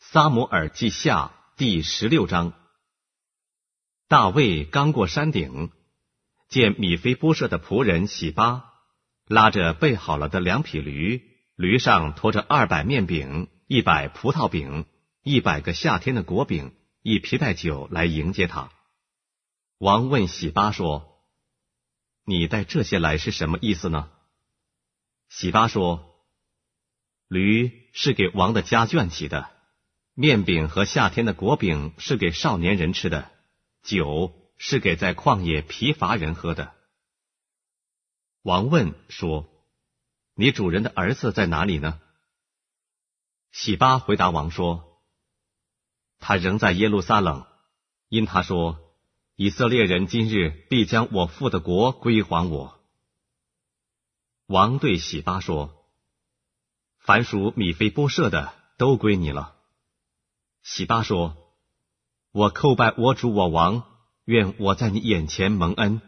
撒母耳记下第16章。大卫刚过山顶，见米非波设的仆人洗巴拉着备好了的2匹驴，驴上驮着200面饼、100葡萄饼、100个夏天的果饼、1皮带酒来迎接他。王问洗巴说：你带这些来是什么意思呢？洗巴说：驴是给王的家眷骑的，面饼和夏天的果饼是给少年人吃的，酒是给在旷野疲乏人喝的。王问说：你主人的儿子在哪里呢？洗巴回答王说：他仍在耶路撒冷，因他说以色列人今日必将我父的国归还我。王对洗巴说：凡属米非波设的都归你了。洗巴说：我叩拜我主我王，愿我在你眼前蒙恩。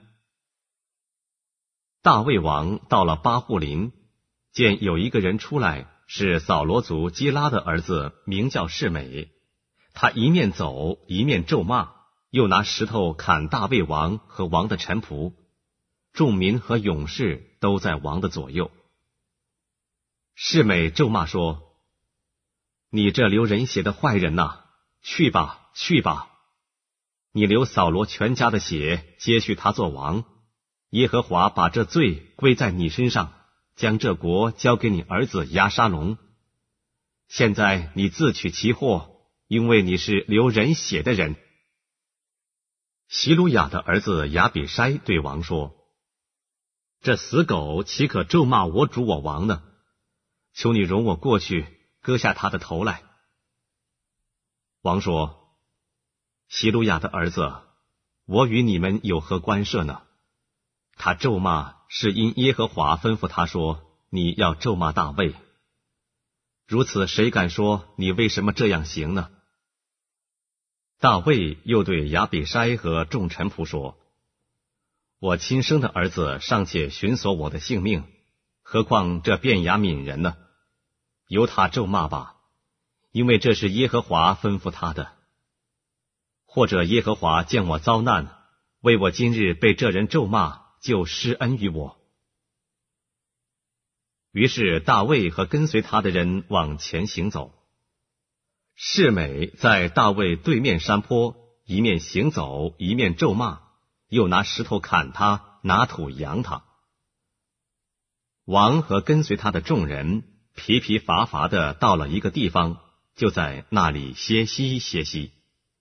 大卫王到了巴户林，见有一个人出来，是扫罗族基拉的儿子，名叫示每。他一面走一面咒骂，又拿石头砍大卫王和王的臣仆，众民和勇士都在王的左右。示每咒骂说：你这流人血的坏人哪，去吧，去吧！你流扫罗全家的血，接续他做王。耶和华把这罪归在你身上，将这国交给你儿子押沙龙。现在你自取其祸，因为你是流人血的人。希鲁雅的儿子亚比筛对王说：这死狗岂可咒骂我主我王呢？求你容我过去，割下他的头来。王说：希鲁雅的儿子，我与你们有何关涉呢？他咒骂是因耶和华吩咐他说，你要咒骂大卫。如此，谁敢说你为什么这样行呢？大卫又对亚比筛和众臣仆说：我亲生的儿子尚且寻索我的性命，何况这便雅悯人呢？由他咒骂吧，因为这是耶和华吩咐他的。或者耶和华见我遭难，为我今日被这人咒骂，就施恩于我。于是大卫和跟随他的人往前行走。示每在大卫对面山坡，一面行走，一面咒骂，又拿石头砍他，拿土扬他。王和跟随他的众人疲疲乏乏的到了一个地方，就在那里歇息歇息。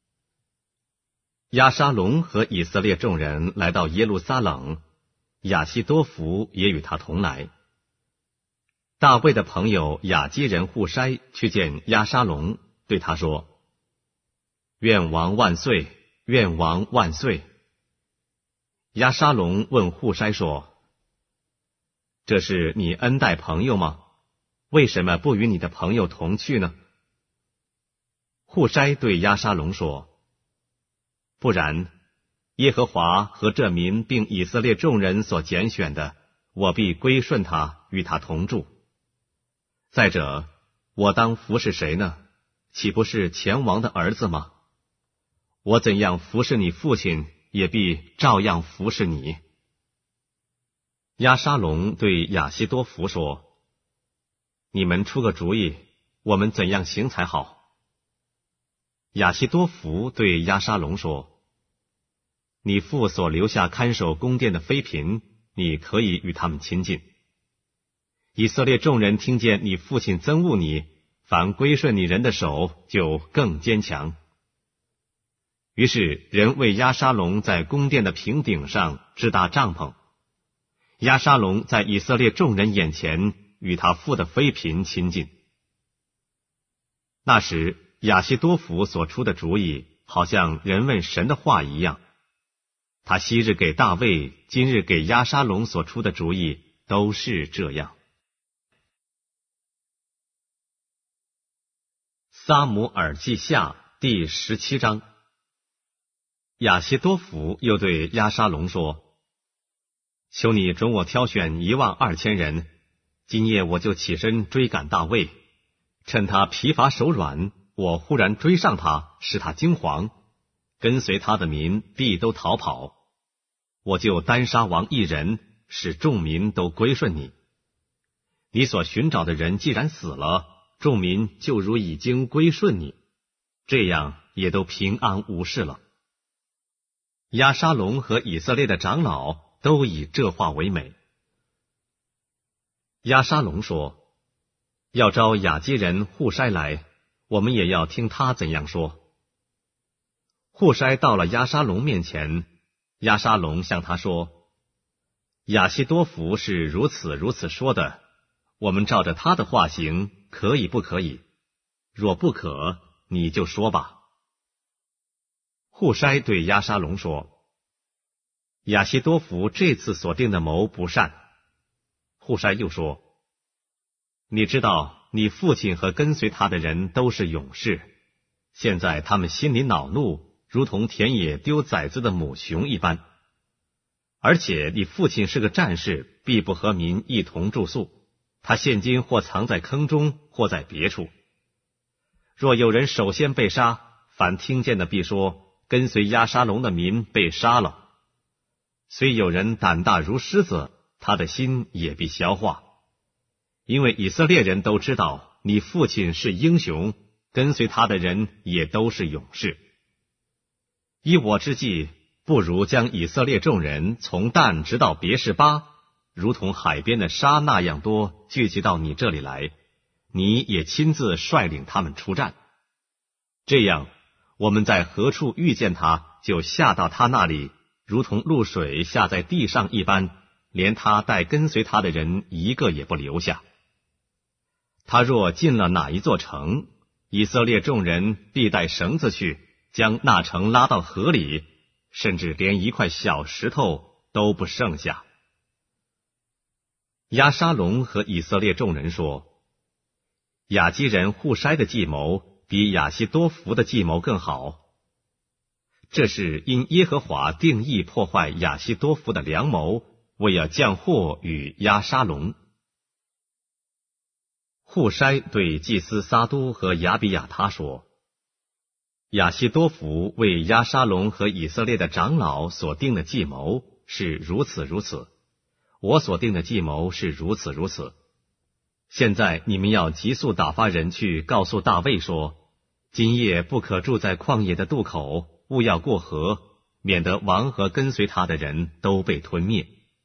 押沙龙和以色列众人来到耶路撒冷，亚希多弗也与他同来。大卫的朋友亚基人户筛去见押沙龙，对他说：愿王万岁，愿王万岁。押沙龙问户筛说：这是你恩待朋友吗？为什么不与你的朋友同去呢？户筛对押沙龙说：不然，耶和华和这民并以色列众人所拣选的，我必归顺他，与他同住。再者，我当服侍谁呢？岂不是前王的儿子吗？我怎样服侍你父亲，也必照样服侍你。押沙龙对亚希多弗说：你们出个主意，我们怎样行才好？亚希多弗对押沙龙说：你父所留下看守宫殿的妃嫔，你可以与他们亲近。以色列众人听见你父亲憎恶你，凡归顺你人的手就更坚强。于是人为押沙龙在宫殿的平顶上支搭帐篷。押沙龙在以色列众人眼前与他父的妃嫔亲近。那时亚希多弗所出的主意，好像人问神的话一样。他昔日给大卫，今日给押沙龙所出的主意，都是这样。撒母耳记下第17章。亚希多弗又对押沙龙说：求你准我挑选12000人，今夜我就起身追赶大卫，趁他疲乏手软， 我忽然追上他，使他惊惶，跟随他的民必都逃跑，我就单杀王一人，使众民都归顺你。你所寻找的人既然死了，众民就如已经归顺你，这样也都平安无事了。押沙龙和以色列的长老都以这话为美。押沙龙说，要招亚基人户筛来，我们也要听他怎样说。户筛到了押沙龙面前，押沙龙向他说，亚希多弗是如此如此说的，我们照着他的话行，可以不可以？若不可，你就说吧。户筛对押沙龙说，亚希多弗这次所定的谋不善。户筛又说，你知道你父亲和跟随他的人都是勇士，现在他们心里恼怒，如同田野丢崽子的母熊一般。而且你父亲是个战士，必不和民一同住宿，他现今或藏在坑中，或在别处。若有人首先被杀，凡听见的必说，跟随押沙龙的民被杀了。虽有人胆大如狮子，他的心也必消化。因为以色列人都知道你父亲是英雄，跟随他的人也都是勇士。依我之计，不如将以色列众人从但直到别是巴，如同海边的沙那样多，聚集到你这里来，你也亲自率领他们出战。这样，我们在何处遇见他，就下到他那里，如同露水下在地上一般，连他带跟随他的人一个也不留下。他若进了哪一座城，以色列众人必带绳子去，将那城拉到河里，甚至连一块小石头都不剩下。押沙龙和以色列众人说，亚基人户筛的计谋比亚希多弗的计谋更好。这是因耶和华定义破坏亚希多弗的良谋，为要降祸与押沙龙。户筛对祭司撒都和亚比亚他说，亚希多弗为押沙龙和以色列的长老所定的计谋是如此如此，我所定的计谋是如此如此。现在你们要急速打发人去告诉大卫说，今夜不可住在旷野的渡口，勿要过河，免得王和跟随他的人都被吞灭。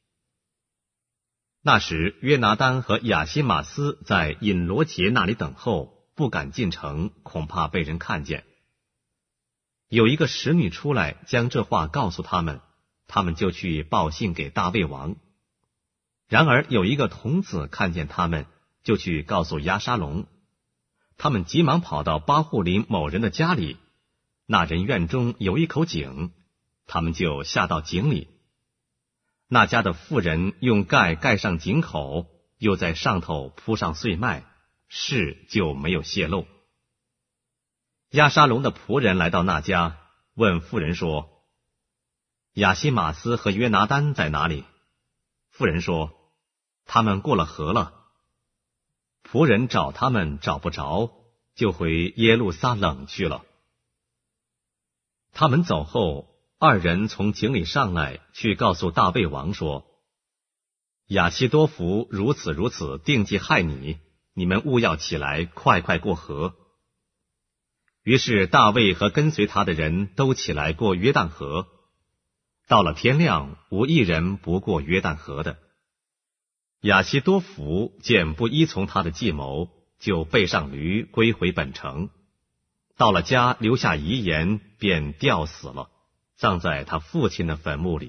那时约拿单和亚西马斯在隐罗杰那里等候，不敢进城，恐怕被人看见。有一个使女出来，将这话告诉他们，他们就去报信给大卫王。然而有一个童子看见他们，就去告诉押沙龙。他们急忙跑到巴户林某人的家里，那人院中有一口井，他们就下到井里。那家的妇人用盖盖上井口，又在上头铺上碎麦，事就没有泄露。押沙龙的仆人来到那家，问妇人说，亚西马斯和约拿单在哪里？妇人说，他们过了河了。仆人找他们找不着，就回耶路撒冷去了。他们走后，二人从井里上来，去告诉大卫王说，亚希多弗如此如此定计害你，你们务要起来，快快过河。于是大卫和跟随他的人都起来过约旦河。到了天亮，无一人不过约旦河的。亚希多弗见不依从他的计谋，就背上驴归回本城。到了家，留下遗言，便吊死了，葬在他父亲的坟墓里。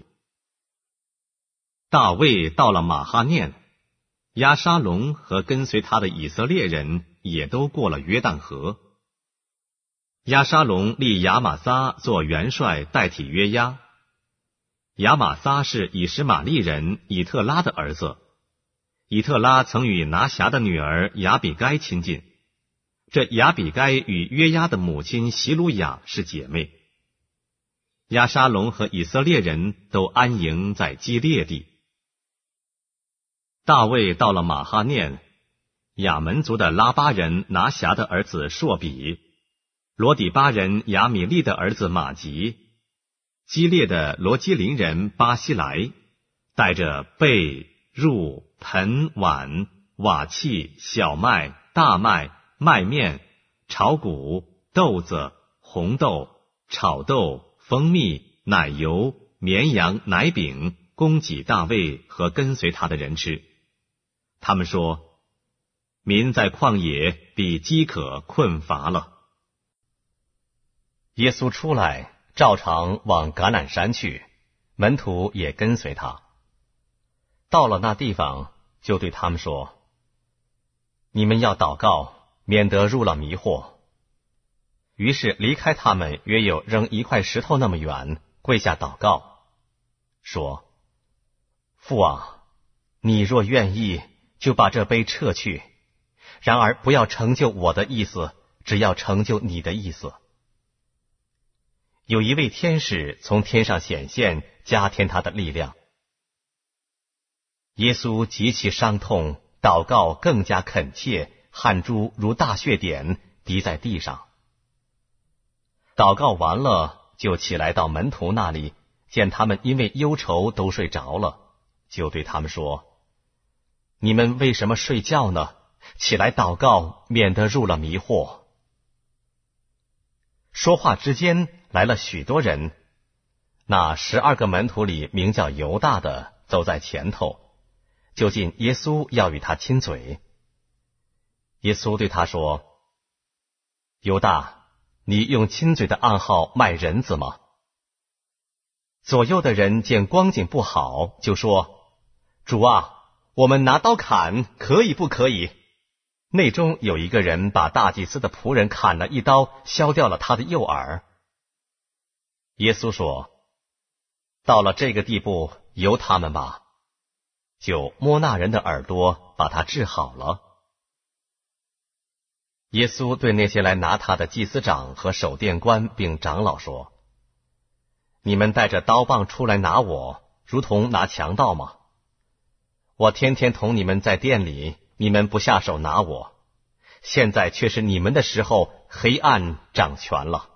大卫到了马哈念，押沙龙和跟随他的以色列人也都过了约旦河。押沙龙立亚玛撒做元帅，代替约押。亚玛撒是以实玛利人以特拉的儿子，以特拉曾与拿辖的女儿亚比该亲近。这亚比该与约押的母亲希鲁雅是姐妹。押沙龙和以色列人都安营在基列地。大卫到了马哈念，亚门族的拉巴人拿辖的儿子朔比罗底巴人亚米利的儿子马吉，基列的罗基林人巴西来，带着被、褥、盆、碗、瓦器、小麦、大麦、麦面、炒谷、豆子、红豆、炒豆、蜂蜜、奶油、绵羊、奶饼，供给大卫和跟随他的人吃。他们说，民在旷野必饥渴困乏了。耶稣出来，照常往橄榄山去，门徒也跟随他。到了那地方，就对他们说，你们要祷告，免得入了迷惑。于是离开他们约有扔一块石头那么远，跪下祷告，说，父啊，你若愿意，就把这杯撤去，然而不要成就我的意思，只要成就你的意思。有一位天使从天上显现，加添他的力量。耶稣极其伤痛，祷告更加恳切，汗珠如大血点滴在地上。祷告完了，就起来到门徒那里，见他们因为忧愁都睡着了，就对他们说，你们为什么睡觉呢？起来祷告，免得入了迷惑。说话之间来了许多人，那12个门徒里名叫犹大的走在前头，就近耶稣要与他亲嘴。耶稣对他说，犹大，你用亲嘴的暗号卖人子吗？左右的人见光景不好，就说，主啊，我们拿刀砍，可以不可以？内中有一个人把大祭司的仆人砍了一刀，削掉了他的右耳。耶稣说，到了这个地步，由他们吧，就摸那人的耳朵，把他治好了。耶稣对那些来拿他的祭司长和守殿官并长老说，你们带着刀棒出来拿我，如同拿强盗吗？我天天同你们在殿里，你们不下手拿我，现在却是你们的时候，黑暗掌权了。